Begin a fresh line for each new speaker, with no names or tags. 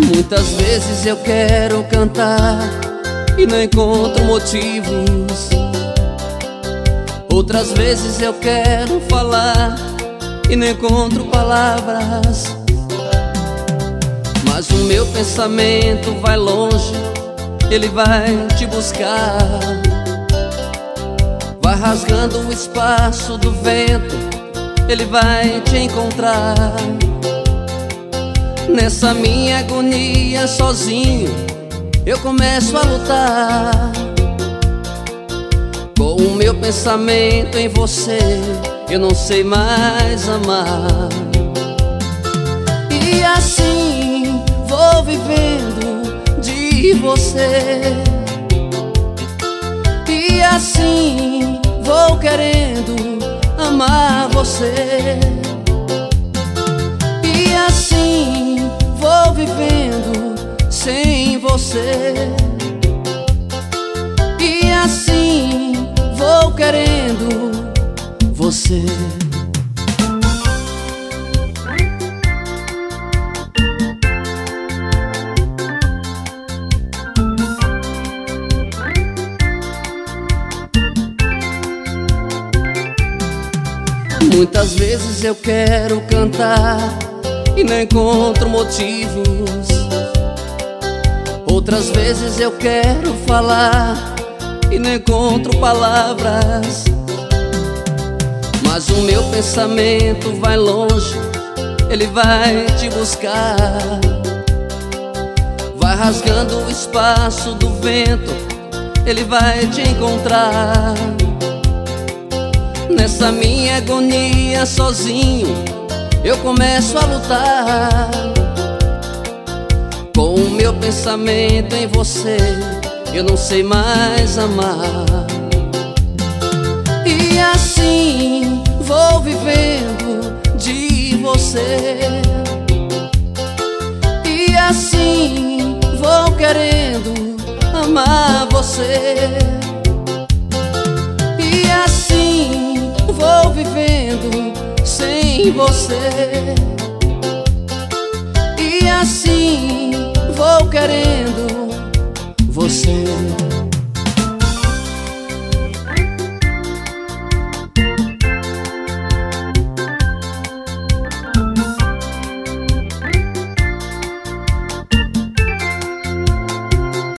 Muitas vezes eu quero cantar e não encontro motivos. Outras vezes eu quero falar e não encontro palavras. Mas o meu pensamento vai longe, ele vai te buscar. Vai rasgando o espaço do vento, ele vai te encontrar. Nessa minha agonia sozinho, eu começo a lutar. Com o meu pensamento em você, eu não sei mais amar. E assim vou vivendo de você, e assim vou querendo amar você. E assim vou vivendo sem você, e assim vou querendo você. Muitas vezes eu quero cantar e não encontro motivos. Outras vezes eu quero falar e não encontro palavras. Mas o meu pensamento vai longe, ele vai te buscar. Vai rasgando o espaço do vento, ele vai te encontrar. Nessa minha agonia sozinho, eu começo a lutar. Com o meu pensamento em você, eu não sei mais amar. E assim vou vivendo de você, e assim vou querendo amar você. E assim vou vivendo sem você, e assim vou querendo você.